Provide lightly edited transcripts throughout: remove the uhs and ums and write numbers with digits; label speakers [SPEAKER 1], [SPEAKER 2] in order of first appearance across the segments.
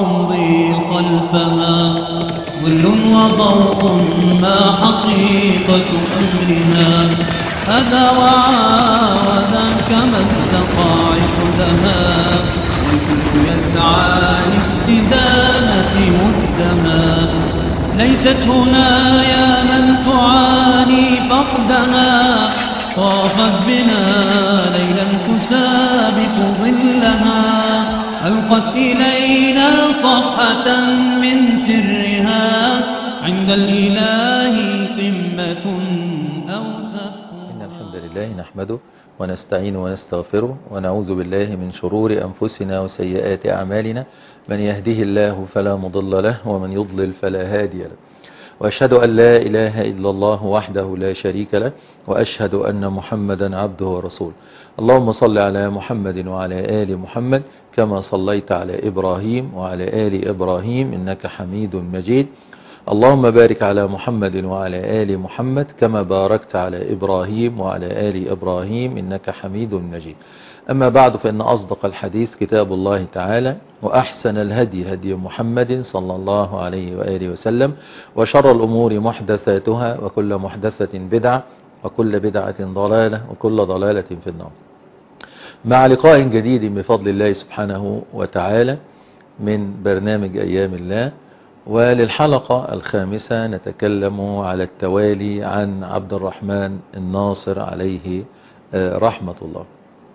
[SPEAKER 1] أمضي خلفها، ظل وضوء ما حقيقة أمرها، هذا وذاك ما الدقائق لها، والكل يسعى لاستدامة مقدما. ليست هنا يا من تعاني فقدها، طافت بنا ليلا تسابق ظلها، ألقت إلينا صفحة من سرها، عند الإله قمة أوسط.
[SPEAKER 2] إن الحمد لله نحمده ونستعين ونستغفره ونعوذ بالله من شرور أنفسنا وسيئات أعمالنا، من يهده الله فلا مضل له ومن يضلل فلا هادي له، وأشهد أن لا إله إلا الله وحده لا شريك له، وأشهد أن محمدا عبده ورسوله. اللهم صل على محمد وعلى آل محمد كما صليت على إبراهيم وعلى آل إبراهيم إنك حميد مجيد. اللهم بارك على محمد وعلى آل محمد كما باركت على إبراهيم وعلى آل إبراهيم إنك حميد مجيد. أما بعد، فإن أصدق الحديث كتاب الله تعالى، وأحسن الهدي هدي محمد صلى الله عليه وآله وسلم، وشر الأمور محدثاتها، وكل محدثة بدعة، وكل بدعة ضلالة، وكل ضلالة في النار. مع لقاء جديد بفضل الله سبحانه وتعالى من برنامج أيام الله، وللحلقة الخامسة نتكلم على التوالي عن عبد الرحمن الناصر عليه رحمة الله.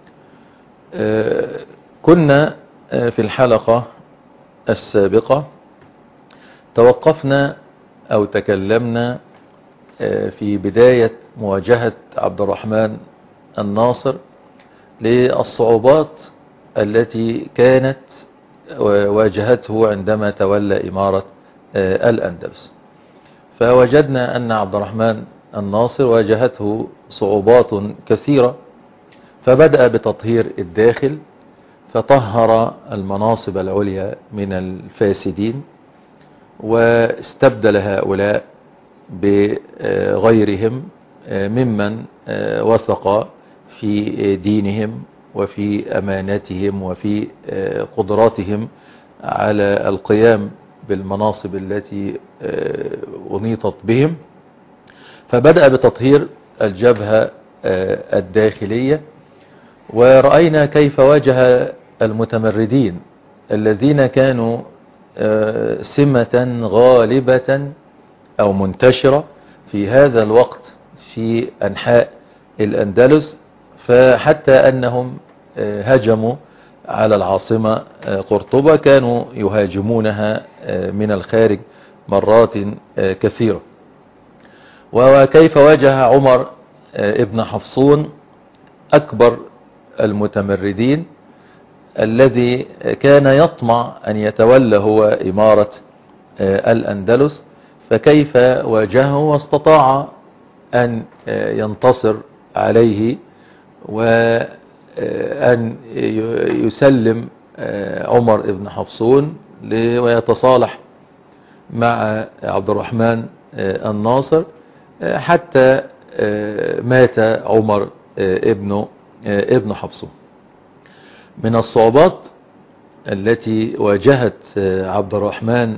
[SPEAKER 2] كنا في الحلقة السابقة توقفنا أو تكلمنا في بداية مواجهة عبد الرحمن الناصر للصعوبات التي كانت واجهته عندما تولى إمارة الأندلس. فوجدنا أن عبد الرحمن الناصر واجهته صعوبات كثيرة، فبدأ بتطهير الداخل، فطهر المناصب العليا من الفاسدين، واستبدل هؤلاء بغيرهم ممن وثق في دينهم وفي أمانتهم وفي قدراتهم على القيام بالمناصب التي أنيطت بهم. فبدأ بتطهير الجبهة الداخلية، ورأينا كيف واجه المتمردين الذين كانوا سمة غالبة أو منتشرة في هذا الوقت في أنحاء الأندلس، فحتى أنهم هجموا على العاصمة قرطبة كانوا يهاجمونها من الخارج مرات كثيرة. وكيف واجه عمر ابن حفصون أكبر المتمردين الذي كان يطمع أن يتولى هو إمارة الأندلس، فكيف واجهه واستطاع أن ينتصر عليه وأن يسلم عمر ابن حفصون ويتصالح مع عبد الرحمن الناصر حتى مات عمر ابن حفصون. من الصعوبات التي واجهت عبد الرحمن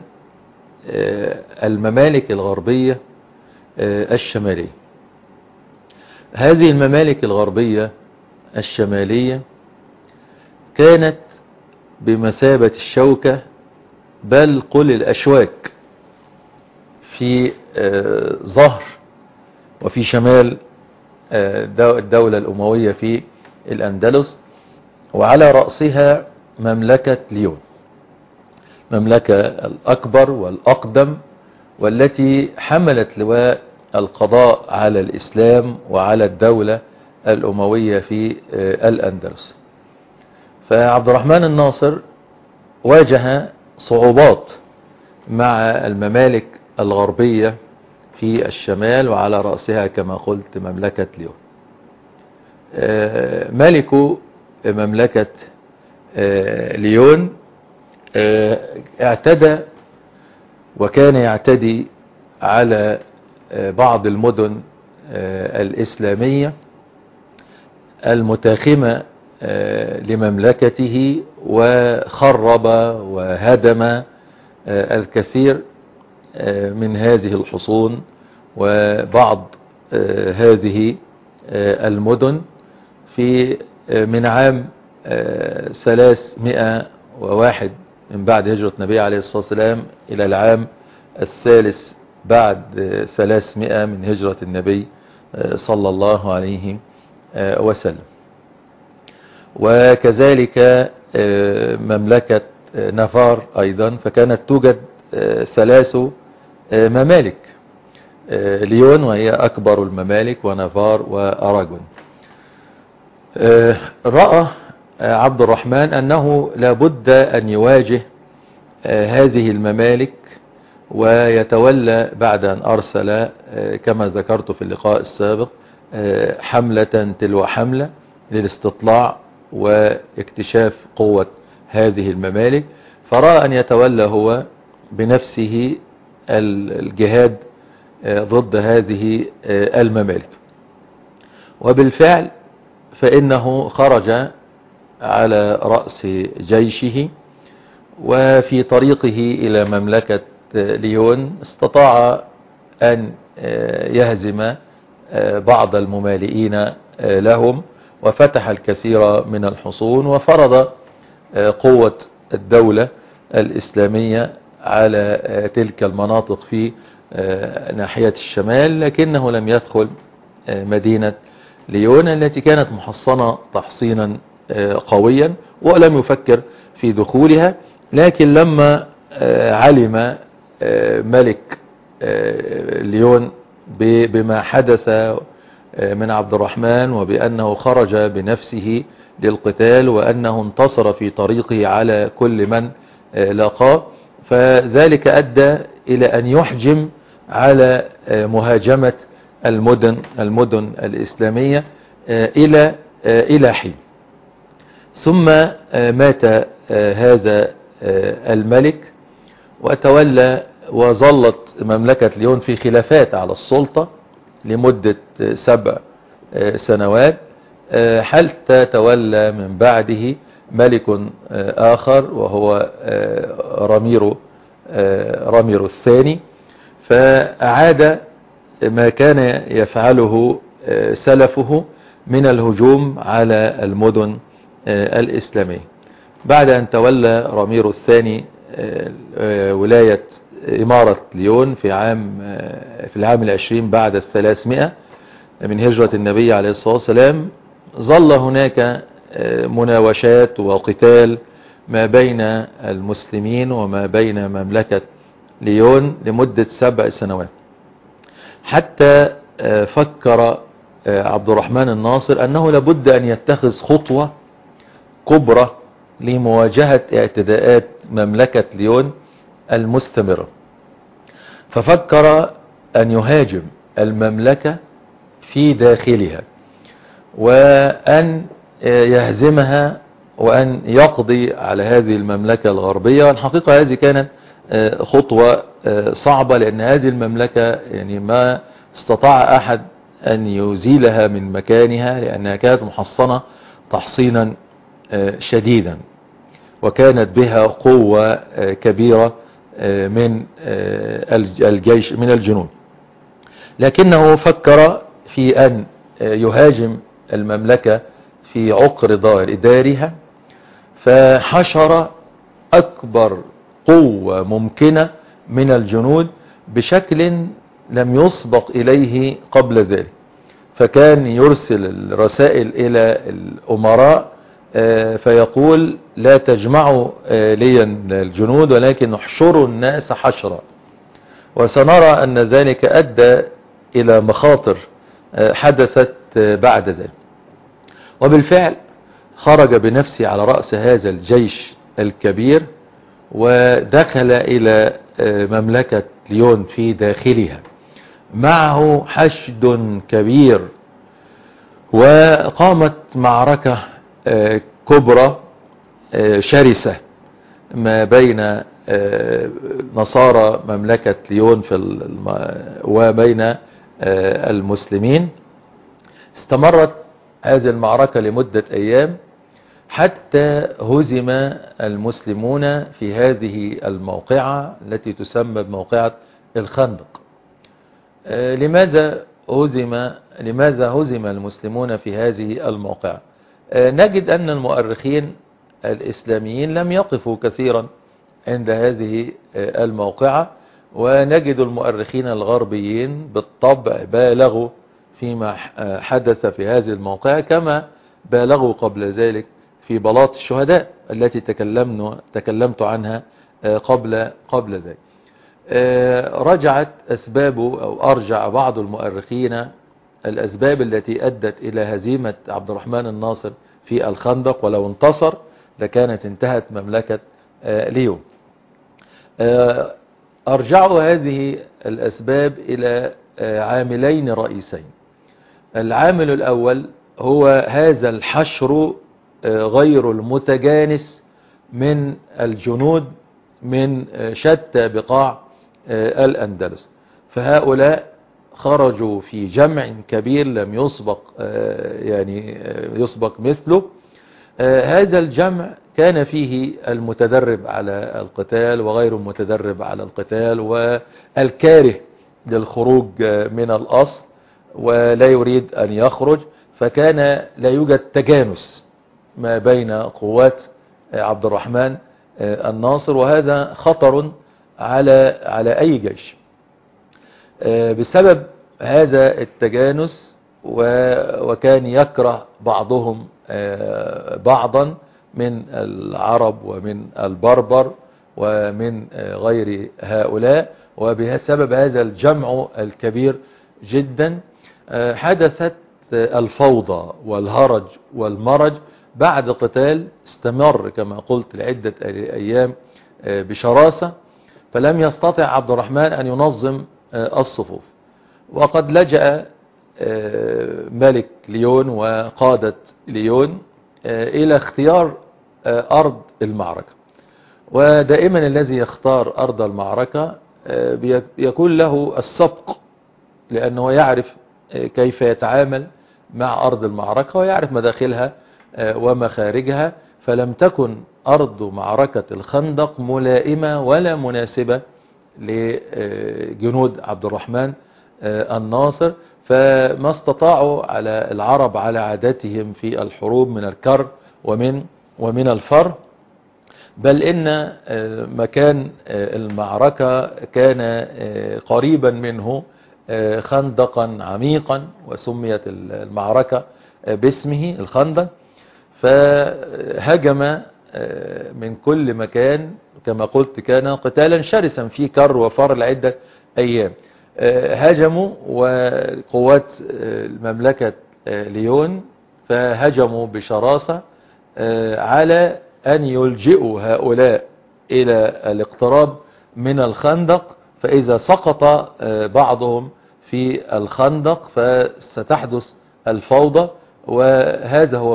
[SPEAKER 2] الممالك الغربية الشمالية. هذه الممالك الغربية الشمالية كانت بمثابة الشوكة، بل قل الأشواك في ظهر وفي شمال الدولة الأموية في الأندلس، وعلى رأسها مملكة ليون، مملكة الأكبر والأقدم، والتي حملت لواء القضاء على الإسلام وعلى الدولة الأموية في الأندلس. فعبد الرحمن الناصر واجه صعوبات مع الممالك الغربية في الشمال، وعلى رأسها كما قلت مملكة ليون. ملك مملكة ليون اعتدى وكان يعتدي على بعض المدن الإسلامية المتاخمة لمملكته وخرب وهدم الكثير من هذه الحصون وبعض هذه المدن في من عام 301 من بعد هجرة النبي عليه الصلاة والسلام إلى العام الثالث بعد 300 من هجرة النبي صلى الله عليه وسلم. وكذلك مملكة نفار أيضا، فكانت توجد 3 ممالك، ليون وهي أكبر الممالك ونفار وأراجون. رأى عبد الرحمن أنه لابد أن يواجه هذه الممالك ويتولى بعد أن أرسل كما ذكرت في اللقاء السابق حملة تلو حملة للاستطلاع واكتشاف قوة هذه الممالك، فرأى أن يتولى هو بنفسه الجهاد ضد هذه الممالك. وبالفعل فإنه خرج على رأس جيشه، وفي طريقه إلى مملكة ليون استطاع أن يهزم بعض الممالئين لهم، وفتح الكثير من الحصون، وفرض قوة الدولة الإسلامية على تلك المناطق في ناحية الشمال، لكنه لم يدخل مدينة ليون التي كانت محصنة تحصينا قويا، ولم يفكر في دخولها. لكن لما علم ملك ليون بما حدث من عبد الرحمن، وبأنه خرج بنفسه للقتال، وأنه انتصر في طريقه على كل من لاقاه، فذلك أدى إلى أن يحجم على مهاجمة المدن الإسلامية إلى حين. ثم مات هذا الملك وتولى، وظلت مملكة ليون في خلافات على السلطة لمدة 7 سنوات، حتى تولى من بعده ملك آخر وهو راميرو الثاني، فأعاد ما كان يفعله سلفه من الهجوم على المدن الإسلامية. بعد أن تولى راميرو الثاني ولاية إمارة ليون في العام 20 بعد 300 من هجرة النبي عليه الصلاة والسلام، ظل هناك مناوشات وقتال ما بين المسلمين وما بين مملكة ليون لمدة 7 سنوات، حتى فكر عبد الرحمن الناصر أنه لابد أن يتخذ خطوة كبرى لمواجهة اعتداءات مملكة ليون المستمرة، ففكر أن يهاجم المملكة في داخلها، وأن يهزمها، وأن يقضي على هذه المملكة الغربية. والحقيقة هذه كانت خطوة صعبة، لأن هذه المملكة يعني ما استطاع أحد أن يزيلها من مكانها، لأنها كانت محصنة تحصينا شديدا، وكانت بها قوة كبيرة من الجيش من الجنود. لكنه فكر في أن يهاجم المملكة في عقر دارها، فحشر أكبر قوة ممكنة من الجنود بشكل لم يسبق إليه قبل ذلك. فكان يرسل الرسائل إلى الأمراء فيقول: لا تجمعوا لي الجنود، ولكن احشروا الناس حشرا. وسنرى أن ذلك أدى إلى مخاطر حدثت بعد ذلك. وبالفعل خرج بنفسه على رأس هذا الجيش الكبير، ودخل إلى مملكة ليون في داخلها، معه حشد كبير، وقامت معركة كبرى شرسة ما بين نصارى مملكة ليون وبين المسلمين. استمرت هذه المعركة لمدة أيام، حتى هزم المسلمون في هذه الموقعة التي تسمى بموقعة الخندق. لماذا هزم المسلمون في هذه الموقعة؟ نجد أن المؤرخين الإسلاميين لم يقفوا كثيرا عند هذه الموقعة، ونجد المؤرخين الغربيين بالطبع بالغوا فيما حدث في هذه الموقعة، كما بالغوا قبل ذلك في بلاط الشهداء التي تكلمت عنها قبل ذلك. رجعت أسبابه أو أرجع بعض المؤرخين الأسباب التي أدت إلى هزيمة عبد الرحمن الناصر في الخندق، ولو انتصر لكانت انتهت مملكة ليون. أرجعوا هذه الأسباب إلى عاملين رئيسين. العامل الأول هو هذا الحشر غير المتجانس من الجنود من شتى بقاع الأندلس، فهؤلاء خرجوا في جمع كبير لم يسبق مثله. هذا الجمع كان فيه المتدرب على القتال وغير المتدرب على القتال، والكاره للخروج من الأصل ولا يريد أن يخرج، فكان لا يوجد تجانس ما بين قوات عبد الرحمن الناصر، وهذا خطر على أي جيش. بسبب هذا التجانس، وكان يكره بعضهم بعضا من العرب ومن البربر ومن غير هؤلاء، وبسبب هذا الجمع الكبير جدا حدثت الفوضى والهرج والمرج بعد قتال استمر كما قلت لعدة أيام بشراسة، فلم يستطع عبد الرحمن أن ينظم الصفوف. وقد لجأ ملك ليون وقادة ليون إلى اختيار أرض المعركة، ودائما الذي يختار أرض المعركة يكون له السبق، لأنه يعرف كيف يتعامل مع أرض المعركة ويعرف مداخلها ومخارجها. فلم تكن أرض معركة الخندق ملائمة ولا مناسبة لجنود عبد الرحمن الناصر، فما استطاعوا على العرب على عاداتهم في الحروب من الكر ومن الفر، بل إن مكان المعركة كان قريبا منه خندقا عميقا، وسميت المعركة باسمه الخندق. فهجم من كل مكان كما قلت، كان قتالا شرسا في كر وفر لعدة أيام. هجموا وقوات مملكة ليون فهجموا بشراسة على أن يلجئوا هؤلاء إلى الاقتراب من الخندق، فإذا سقط بعضهم في الخندق فستحدث الفوضى. وهذا هو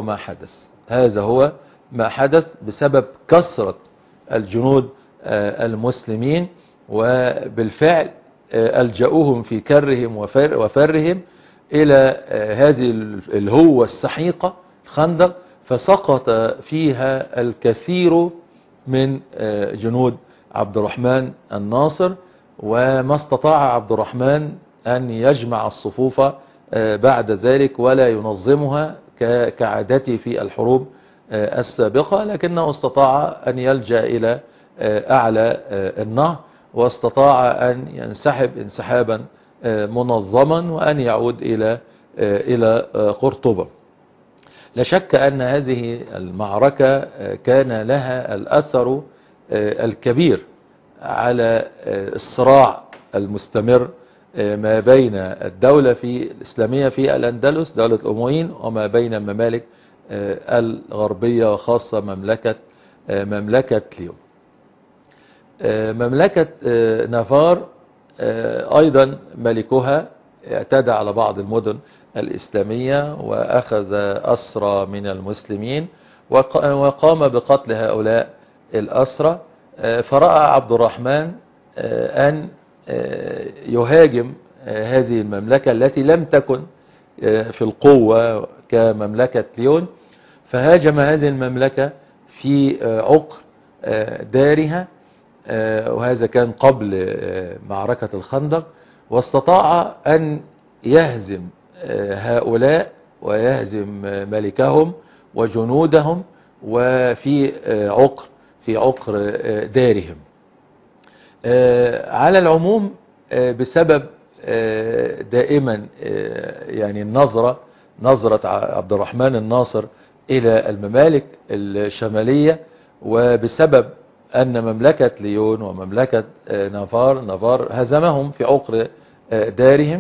[SPEAKER 2] ما حدث بسبب كثرة الجنود المسلمين، وبالفعل ألجأوهم في كرهم وفرهم إلى هذه الهوة السحيقة الخندق، فسقط فيها الكثير من جنود عبد الرحمن الناصر، وما استطاع عبد الرحمن أن يجمع الصفوف بعد ذلك ولا ينظمها كعادته في الحروب السابقة، لكنه استطاع أن يلجأ إلى أعلى النهر، واستطاع أن ينسحب انسحابا منظما وأن يعود إلى قرطبة. لا شك أن هذه المعركة كان لها الأثر الكبير على الصراع المستمر ما بين الدولة الإسلامية في الأندلس دولة الأمويين وما بين الممالك الغربية وخاصة مملكة ليون. مملكة نافار أيضا ملكها اعتدى على بعض المدن الإسلامية وأخذ أسرى من المسلمين وقام بقتل هؤلاء الأسرى. فرأى عبد الرحمن أن يهاجم هذه المملكة التي لم تكن في القوة كمملكة ليون، فهاجم هذه المملكة في عقر دارها، وهذا كان قبل معركة الخندق، واستطاع أن يهزم هؤلاء ويهزم ملكهم وجنودهم وفي عقر دارهم. على العموم بسبب دائما يعني نظرة عبد الرحمن الناصر إلى الممالك الشمالية، وبسبب أن مملكة ليون ومملكة نافار هزمهم في عقر دارهم،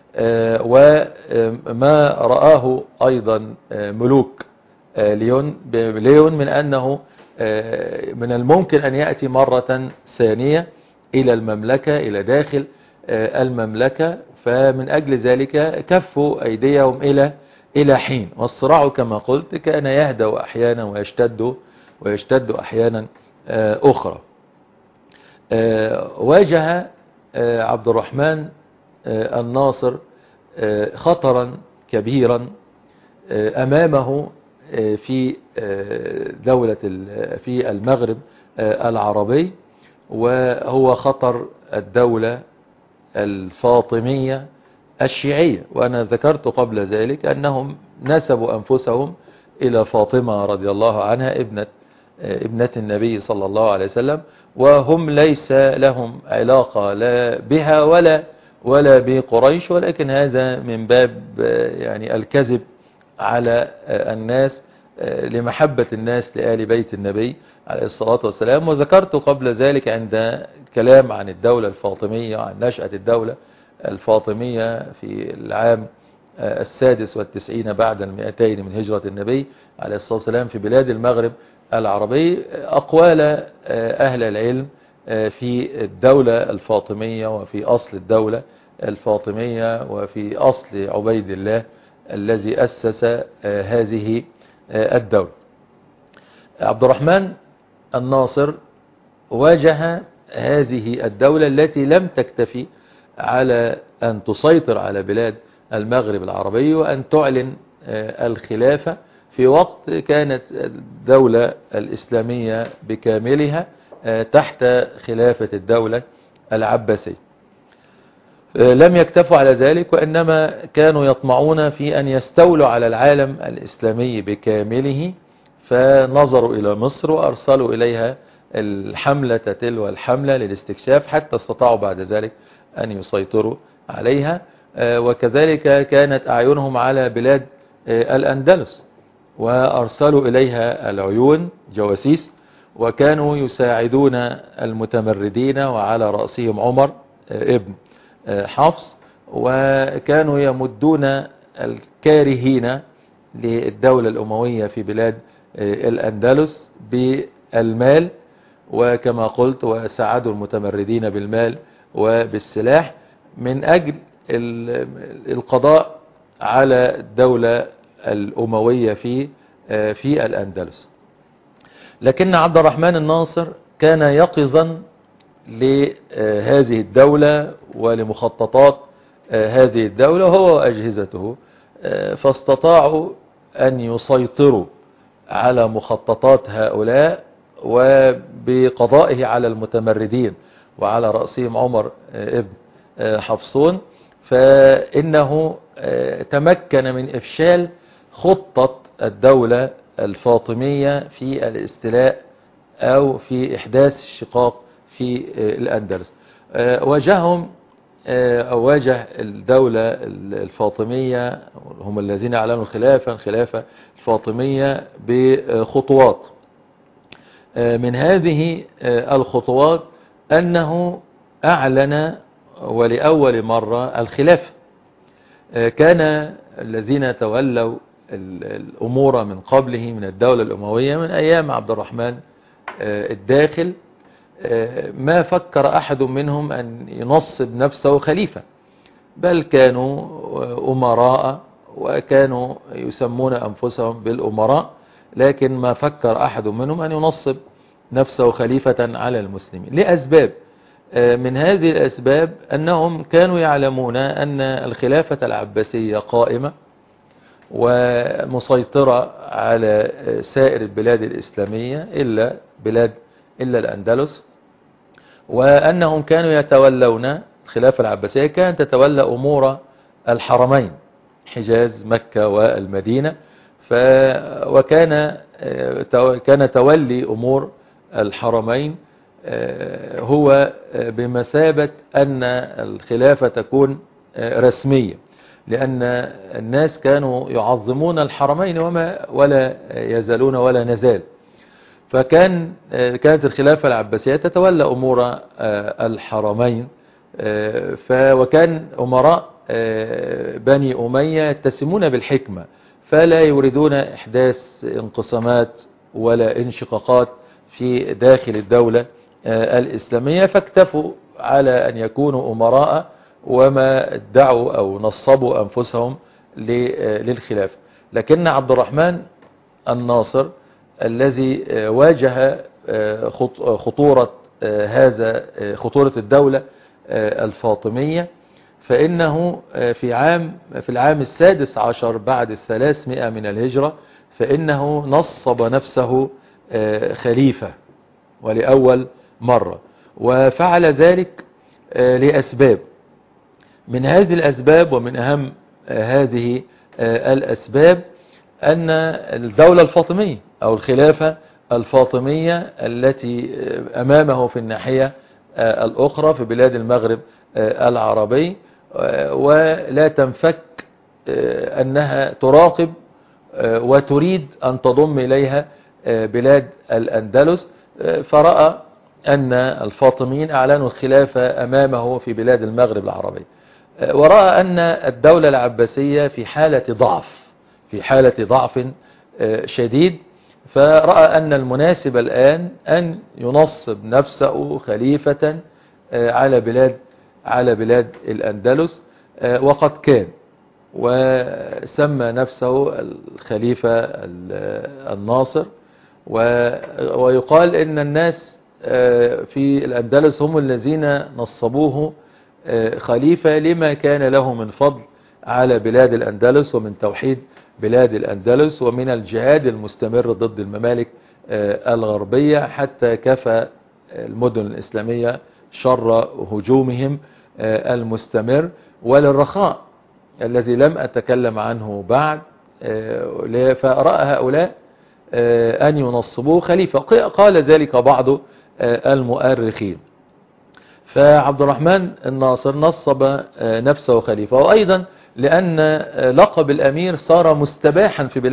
[SPEAKER 2] وما رآه أيضا ملوك ليون من أنه من الممكن أن يأتي مرة ثانية إلى المملكة، إلى داخل المملكة، فمن أجل ذلك كفوا أيديهم إلى حين. والصراع كما قلت كان يهدأ أحيانا ويشتد أحيانا أخرى. واجه عبد الرحمن الناصر خطرا كبيرا أمامه في في المغرب العربي، وهو خطر الدولة الفاطمية الشيعية. وأنا ذكرت قبل ذلك أنهم نسبوا أنفسهم إلى فاطمة رضي الله عنها ابنة النبي صلى الله عليه وسلم، وهم ليس لهم علاقة لا بها ولا بقريش، ولكن هذا من باب يعني الكذب على الناس لمحبة الناس لآل بيت النبي عليه الصلاة والسلام. وذكرت قبل ذلك عند كلام عن الدولة الفاطمية وعن نشأة الدولة الفاطمية في العام 96 بعد 200 من هجرة النبي عليه الصلاة والسلام في بلاد المغرب العربي، أقوال أهل العلم في الدولة الفاطمية وفي أصل الدولة الفاطمية وفي أصل عبيد الله الذي أسس هذه الدولة. عبد الرحمن الناصر واجه هذه الدولة التي لم تكتفي على أن تسيطر على بلاد المغرب العربي وأن تعلن الخلافة في وقت كانت الدولة الإسلامية بكاملها تحت خلافة الدولة العباسية. لم يكتفوا على ذلك، وإنما كانوا يطمعون في أن يستولوا على العالم الإسلامي بكامله، فنظروا إلى مصر وأرسلوا إليها الحملة تلو الحملة للاستكشاف، حتى استطاعوا بعد ذلك أن يسيطروا عليها. وكذلك كانت أعينهم على بلاد الأندلس، وأرسلوا إليها العيون جواسيس، وكانوا يساعدون المتمردين وعلى رأسهم عمر ابن حفص، وكانوا يمدون الكارهين للدولة الأموية في بلاد الأندلس بالمال، وكما قلت وساعدوا المتمردين بالمال وبالسلاح من أجل القضاء على الدولة الأموية في الأندلس. لكن عبد الرحمن الناصر كان يقظا لهذه الدولة ولمخططات هذه الدولة هو وأجهزته، فاستطاعوا أن يسيطروا على مخططات هؤلاء وبقضائه على المتمردين وعلى رأسهم عمر ابن حفصون، فإنه تمكن من إفشال خطة الدولة الفاطمية في الاستيلاء أو في إحداث الشقاق في الأندلس. واجه الدولة الفاطمية هم الذين أعلنوا الخلافة الفاطمية بخطوات. من هذه الخطوات أنه أعلن ولأول مرة الخلافة. كان الذين تولوا الأمور من قبله من الدولة الأموية من أيام عبد الرحمن الداخل ما فكر أحد منهم أن ينصب نفسه خليفة، بل كانوا أمراء وكانوا يسمون أنفسهم بالأمراء، لكن ما فكر أحد منهم أن ينصب نفسه خليفة على المسلمين لأسباب. من هذه الأسباب أنهم كانوا يعلمون أن الخلافة العباسية قائمة، ومسيطرة على سائر البلاد الإسلامية إلا الأندلس، وأنهم كانوا يتولون الخلافة العباسية كانت تتولى أمور الحرمين حجاز مكة والمدينة. كان تولي أمور الحرمين هو بمثابة أن الخلافة تكون رسمية، لأن الناس كانوا يعظمون الحرمين ولا يزالون ولا نزال. كانت الخلافة العباسية تتولى أمور الحرمين، وكان أمراء بني أمية يتسمون بالحكمة، فلا يريدون إحداث انقسامات ولا انشقاقات في داخل الدولة الإسلامية، فاكتفوا على أن يكونوا أمراء وما ادعوا أو نصبوا أنفسهم للخلافة. لكن عبد الرحمن الناصر الذي واجه خطورة خطورة الدولة الفاطمية، فإنه في العام 16 بعد 300 من الهجرة فإنه نصب نفسه خليفة ولأول مرة، وفعل ذلك لأسباب. من هذه الأسباب ومن أهم هذه الأسباب أن الدولة الفاطمية أو الخلافة الفاطمية التي أمامه في الناحية الأخرى في بلاد المغرب العربي، ولا تنفك أنها تراقب وتريد أن تضم إليها بلاد الأندلس، فرأى أن الفاطميين أعلنوا الخلافة أمامه في بلاد المغرب العربي، ورأى أن الدولة العباسية في حالة ضعف شديد، فرأى أن المناسب الآن أن ينصب نفسه خليفة على بلاد الأندلس، وقد كان، وسمى نفسه الخليفة الناصر. ويقال إن الناس في الأندلس هم الذين نصبوه خليفة لما كان له من فضل على بلاد الأندلس ومن توحيد بلاد الأندلس ومن الجهاد المستمر ضد الممالك الغربية، حتى كفى المدن الإسلامية شر هجومهم المستمر، وللرخاء الذي لم أتكلم عنه بعد. فرأى هؤلاء أن ينصبوه خليفة، قال ذلك بعض المؤرخين. فعبد الرحمن الناصر نصب نفسه خليفة، وأيضا لأن لقب الأمير صار مستباحا في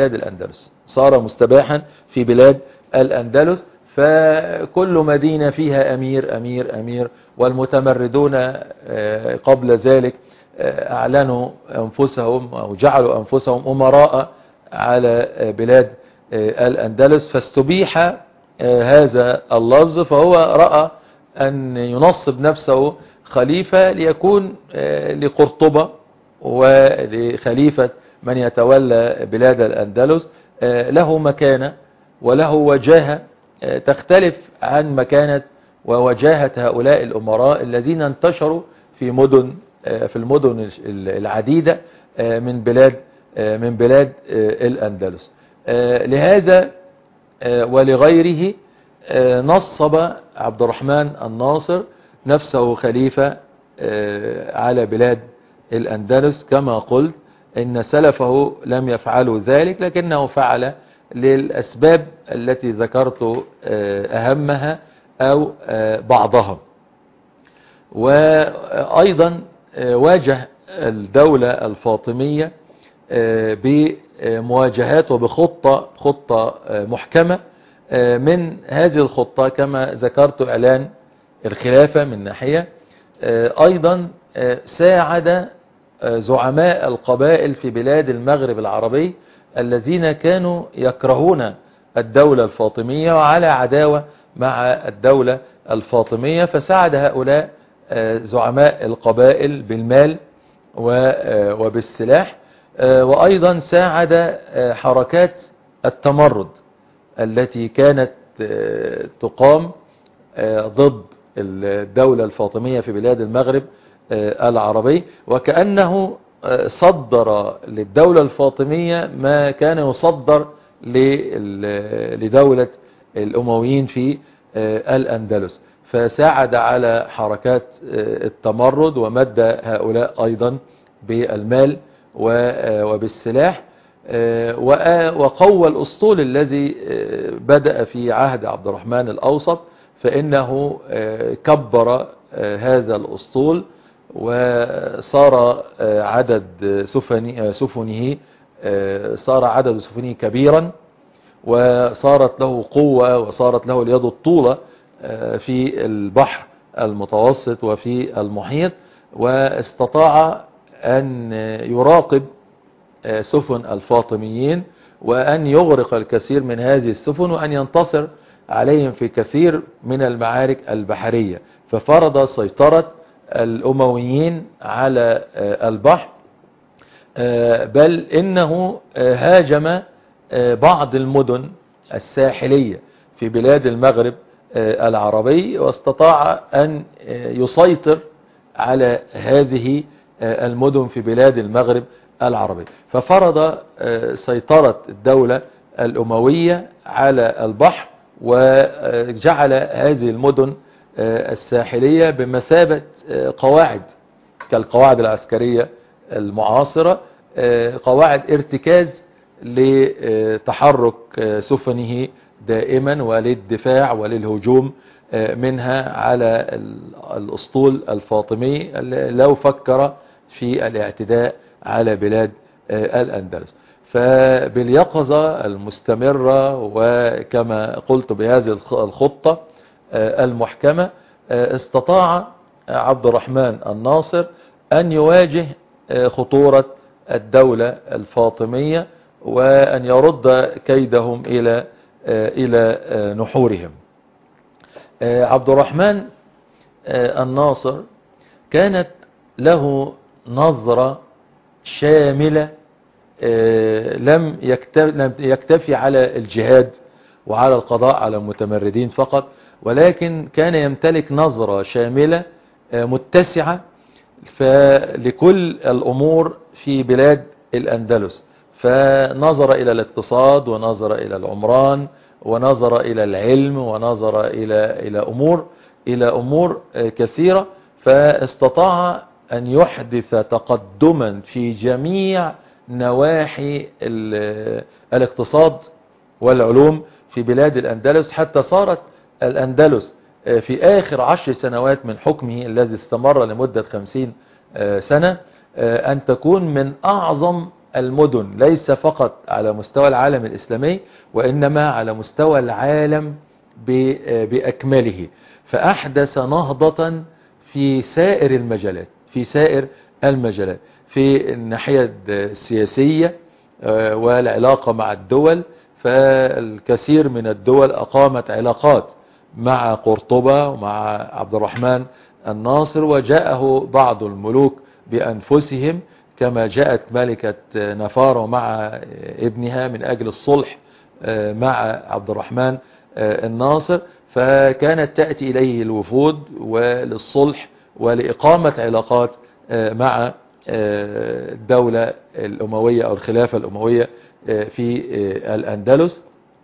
[SPEAKER 2] بلاد الأندلس، فكل مدينة فيها أمير أمير أمير، والمتمردون قبل ذلك أعلنوا أنفسهم أو جعلوا أنفسهم أمراء على بلاد الأندلس، فاستبيح هذا اللفظ، فهو رأى أن ينصب نفسه خليفة ليكون لقرطبة ولخليفة من يتولى بلاد الأندلس له مكانة وله وجاهة تختلف عن مكانة ووجاهة هؤلاء الأمراء الذين انتشروا في المدن العديدة من بلاد الأندلس. لهذا ولغيره نصب عبد الرحمن الناصر نفسه خليفة على بلاد الأندلس، كما قلت إن سلفه لم يفعلوا ذلك، لكنه فعل للأسباب التي ذكرت أهمها أو بعضها. وأيضا واجه الدولة الفاطمية بمواجهات وبخطة محكمة. من هذه الخطة كما ذكرت إعلان الخلافة من ناحية، أيضا ساعد زعماء القبائل في بلاد المغرب العربي الذين كانوا يكرهون الدولة الفاطمية وعلى عداوة مع الدولة الفاطمية، فساعد هؤلاء زعماء القبائل بالمال وبالسلاح، وأيضا ساعد حركات التمرد التي كانت تقام ضد الدولة الفاطمية في بلاد المغرب العربي، وكأنه صدر للدولة الفاطمية ما كان يصدر لدولة الأمويين في الأندلس، فساعد على حركات التمرد، ومد هؤلاء أيضا بالمال وبالسلاح، وقوى الأسطول الذي بدأ في عهد عبد الرحمن الأوسط، فإنه كبر هذا الأسطول، وصار عدد سفنه كبيرا، وصارت له قوة، وصارت له اليد الطولة في البحر المتوسط وفي المحيط، واستطاع أن يراقب سفن الفاطميين، وأن يغرق الكثير من هذه السفن، وأن ينتصر عليهم في كثير من المعارك البحرية، ففرض سيطرة الأمويين على البحر، بل إنه هاجم بعض المدن الساحلية في بلاد المغرب العربي، واستطاع أن يسيطر على هذه المدن في بلاد المغرب العربي، ففرض سيطرة الدولة الأموية على البحر، وجعل هذه المدن الساحلية بمثابة قواعد كالقواعد العسكرية المعاصرة، قواعد ارتكاز لتحرك سفنه دائما، وللدفاع وللهجوم منها على الأسطول الفاطمي لو فكر في الاعتداء على بلاد الأندلس. فباليقظة المستمرة، وكما قلت بهذه الخطة المحكمة، استطاع عبد الرحمن الناصر أن يواجه خطورة الدولة الفاطمية، وأن يرد كيدهم إلى نحورهم. عبد الرحمن الناصر كانت له نظرة شاملة، لم يكتفي على الجهاد وعلى القضاء على المتمردين فقط، ولكن كان يمتلك نظرة شاملة متسعة لكل الأمور في بلاد الأندلس، فنظر إلى الاقتصاد، ونظر إلى العمران، ونظر إلى العلم، ونظر إلى أمور كثيرة، فاستطاع أن يحدث تقدما في جميع نواحي الاقتصاد والعلوم في بلاد الأندلس، حتى صارت الأندلس في آخر 10 سنوات من حكمه الذي استمر لمدة 50 سنة أن تكون من أعظم المدن، ليس فقط على مستوى العالم الإسلامي، وإنما على مستوى العالم بأكمله. فأحدث نهضة في سائر المجالات، في الناحية السياسية والعلاقة مع الدول، فالكثير من الدول أقامت علاقات مع قرطبة ومع عبد الرحمن الناصر، وجاءه بعض الملوك بأنفسهم، كما جاءت ملكة نفارة مع ابنها من أجل الصلح مع عبد الرحمن الناصر، فكانت تأتي إليه الوفود وللصلح ولإقامة علاقات مع الدولة الأموية أو الخلافة الأموية في الأندلس.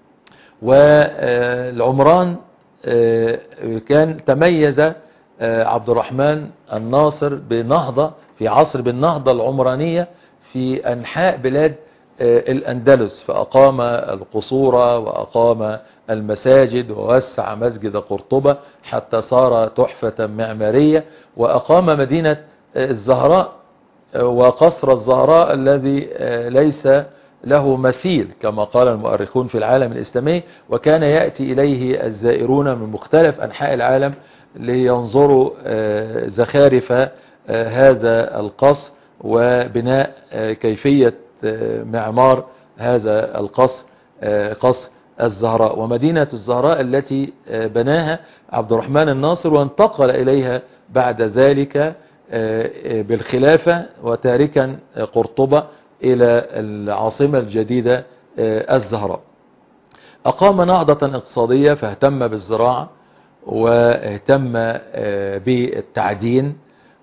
[SPEAKER 2] والعمران كان تميز عبد الرحمن الناصر بنهضة في عصر بالنهضة العمرانية في أنحاء بلاد الأندلس، فأقام القصور وأقام المساجد، ووسع مسجد قرطبة حتى صار تحفة معمارية، وأقام مدينة الزهراء وقصر الزهراء الذي ليس له مثيل كما قال المؤرخون في العالم الإسلامي، وكان يأتي إليه الزائرون من مختلف أنحاء العالم لينظروا زخارف هذا القصر، وبناء كيفية معمار هذا القصر، قصر الزهراء، ومدينة الزهراء التي بناها عبد الرحمن الناصر، وانتقل إليها بعد ذلك بالخلافة، وتاركا قرطبة إلى العاصمة الجديدة الزهراء. أقام نهضة اقتصادية، فاهتم بالزراعة، واهتم بالتعدين،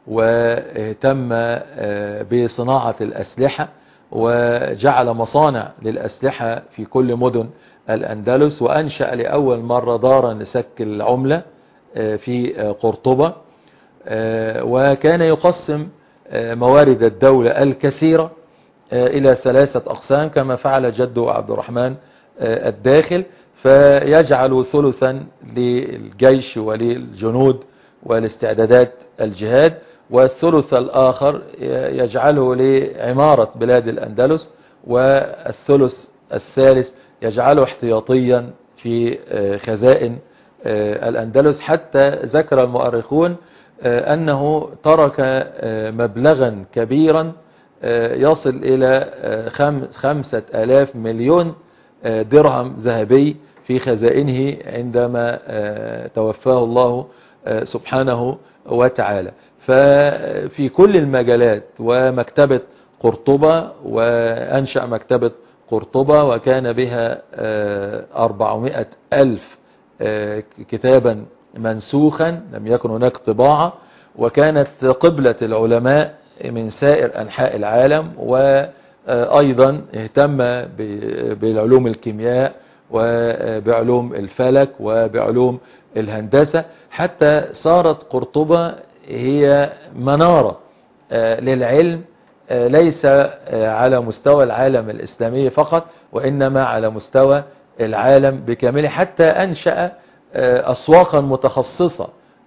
[SPEAKER 2] واهتم بصناعة الأسلحة، وجعل مصانع للأسلحة في كل مدن الأندلس، وأنشأ لأول مرة دارا لسك العملة في قرطبة. وكان يقسم موارد الدولة الكثيرة إلى 3 أقسام كما فعل جده عبد الرحمن الداخل، فيجعل ثلثا للجيش وللجنود والاستعدادات الجهاد، والثلث الآخر يجعله لعمارة بلاد الأندلس، والثلث الثالث يجعله احتياطيا في خزائن الأندلس. حتى ذكر المؤرخون أنه ترك مبلغا كبيرا يصل إلى 5,000 مليون درهم ذهبي في خزائنه عندما توفاه الله سبحانه وتعالى. ففي كل المجالات، ومكتبة قرطبة، وأنشأ مكتبة قرطبة وكان بها 400,000 كتابا منسوخا، لم يكن هناك طباعة، وكانت قبلة العلماء من سائر أنحاء العالم. وأيضا اهتم بالعلوم الكيمياء وبعلوم الفلك وبعلوم الهندسة، حتى صارت قرطبة هي منارة للعلم، ليس على مستوى العالم الإسلامي فقط، وإنما على مستوى العالم بكامله. حتى أنشأ أسواقا متخصصة،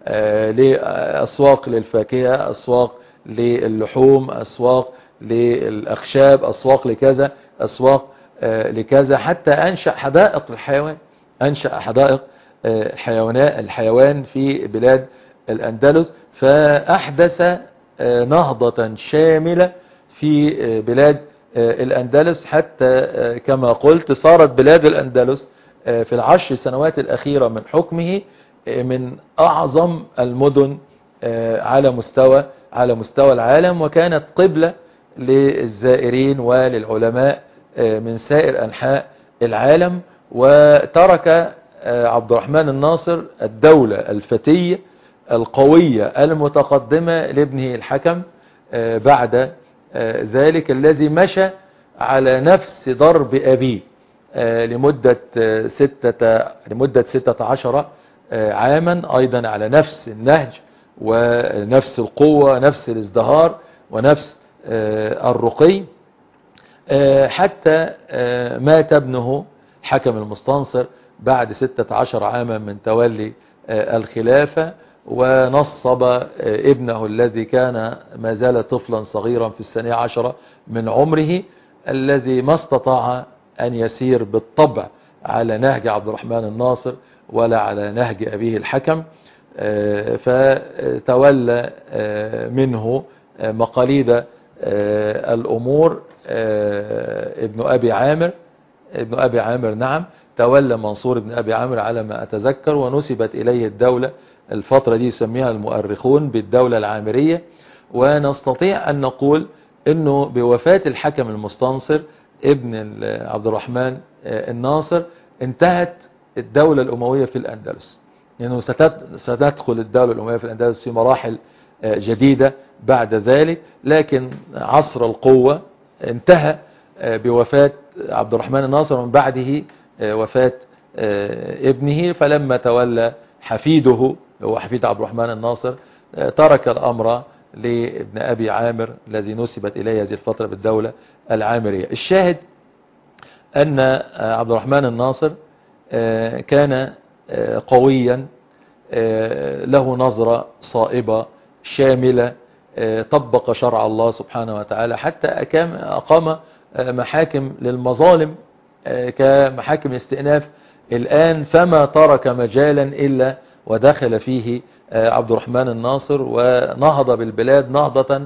[SPEAKER 2] أسواق للفاكهة، أسواق للحوم، أسواق للأخشاب، أسواق لكذا، أسواق لكذا، حتى أنشأ حدائق الحيوان، أنشأ حدائق الحيوان في بلاد الأندلس، فأحدث نهضة شاملة في بلاد الأندلس. حتى كما قلت صارت بلاد الأندلس في ال10 سنوات الأخيرة من حكمه من أعظم المدن على مستوى العالم، وكانت قبلة للزائرين وللعلماء من سائر أنحاء العالم. وترك عبد الرحمن الناصر الدولة الفتية القوية المتقدمة لابنه الحكم بعد ذلك، الذي مشى على نفس ضرب أبيه لمدة 16 عاما، أيضا على نفس النهج ونفس القوة، نفس الازدهار ونفس الرقي، حتى مات ابنه حكم المستنصر بعد 16 عاما من تولي الخلافة، ونصب ابنه الذي كان ما زال طفلا صغيرا في 12 من عمره، الذي ما استطاع أن يسير بالطبع على نهج عبد الرحمن الناصر ولا على نهج أبيه الحكم، فتولى منه مقاليد الأمور ابن أبي عامر، نعم، تولى منصور ابن أبي عامر على ما أتذكر، ونسبت إليه الدولة الفترة دي يسميها المؤرخون بالدولة العامرية. ونستطيع أن نقول أنه بوفاة الحكم المستنصر ابن عبد الرحمن الناصر انتهت الدولة الأموية في الأندلس، لأنه ستدخل الدولة الأموية في الأندلس في مراحل جديدة بعد ذلك، لكن عصر القوة انتهى بوفاة عبد الرحمن الناصر، ومن بعده وفاة ابنه. فلما تولى حفيده هو حفيد عبد الرحمن الناصر ترك الأمر لابن أبي عامر الذي نسبت إليه هذه الفترة بالدولة العامرية. الشاهد أن عبد الرحمن الناصر كان قويا، له نظرة صائبة شاملة، طبق شرع الله سبحانه وتعالى، حتى أقام محاكم للمظالم كمحاكم الاستئناف الآن، فما ترك مجالا إلا ودخل فيه عبد الرحمن الناصر، ونهض بالبلاد نهضة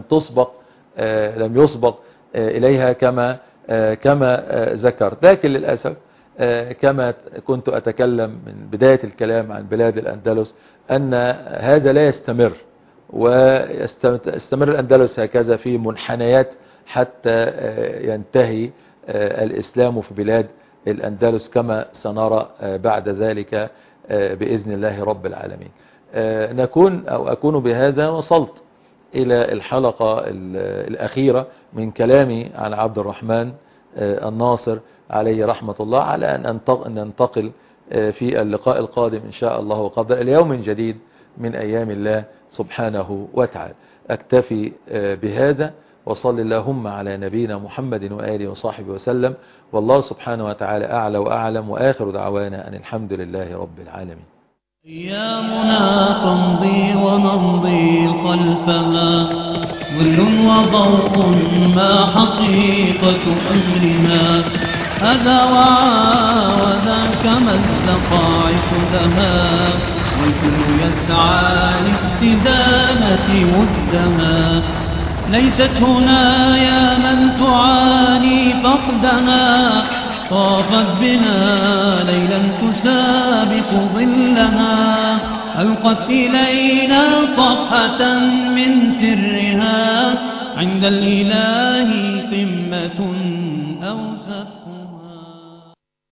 [SPEAKER 2] لم يسبق إليها كما ذكرت. لكن للأسف كما كنت أتكلم من بداية الكلام عن بلاد الأندلس أن هذا لا يستمر، ويستمر الأندلس هكذا في منحنيات حتى ينتهي الإسلام في بلاد الأندلس كما سنرى بعد ذلك بإذن الله رب العالمين. أكون بهذا وصلت إلى الحلقة الأخيرة من كلامي عن عبد الرحمن الناصر عليه رحمة الله، على أن ننتقل في اللقاء القادم إن شاء الله وقدر اليوم جديد من أيام الله سبحانه وتعالى. أكتفي بهذا، وصل اللهم على نبينا محمد وآله وصحبه وسلم، والله سبحانه وتعالى أعلى وأعلم، وآخر دعوانا أن الحمد لله رب العالمين.
[SPEAKER 1] أيامنا تمضي ونمضي خلفها، ظل وضوء ما حقيقة أمرنا، هذا وذاك مزق عقدها، والكل يسعى لاستدامة ودها. ليست هنا يا من تعاني فقدها، طافت بنا ليلا تسابق ظلها، ألقت إلينا صفحة من سرها، عند الإله قمة